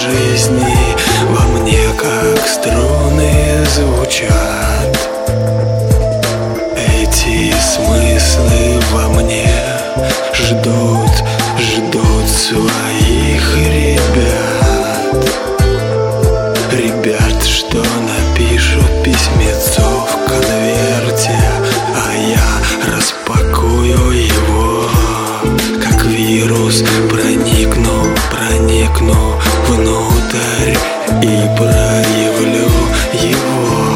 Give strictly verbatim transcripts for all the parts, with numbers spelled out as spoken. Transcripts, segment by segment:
жизни во мне, как струны, звучат. Эти смыслы во мне ждут, ждут своих ребят. Ребят, что напишут письмецо в конверте, а я распакую его. Как вирус проникну, проникну внутрь и проявлю его.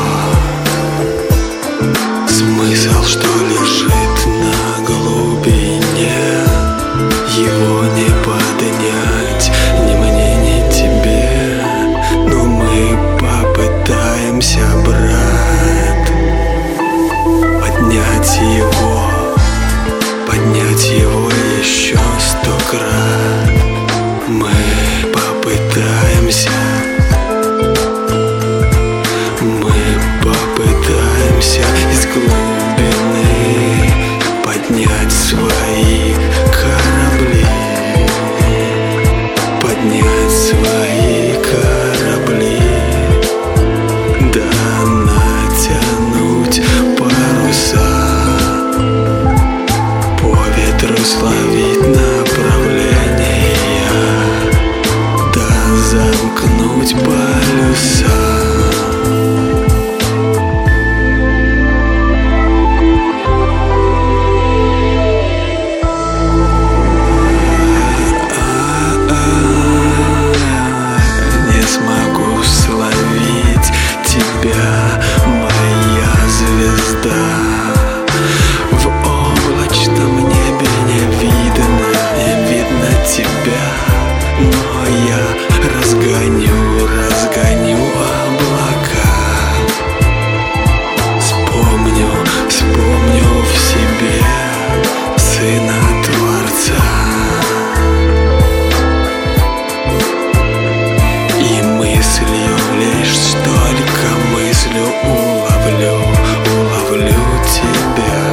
Смысл, что лежит на глубине, его не поднять ни мне, ни тебе. Но мы попытаемся, брат, поднять его, поднять его еще сто крат. Мы попытаемся, мы попытаемся из глубины поднять свои корабли, поднять свои корабли, да натянуть паруса, по ветру словить направление, да замкнуть полюса. Разгоню, разгоню облака. Вспомню, вспомню в себе Сына Творца. И мыслью, лишь только мыслью уловлю, уловлю тебя.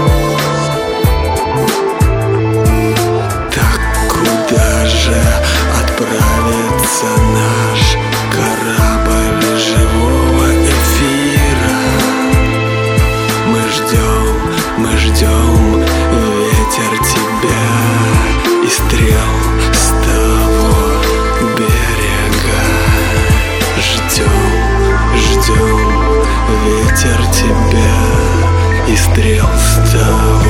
Так куда же отправится наш корабль живого эфира? Мы ждем, мы ждем ветер тебя и стрел с того берега. Ждем, ждем ветер тебя и стрел с того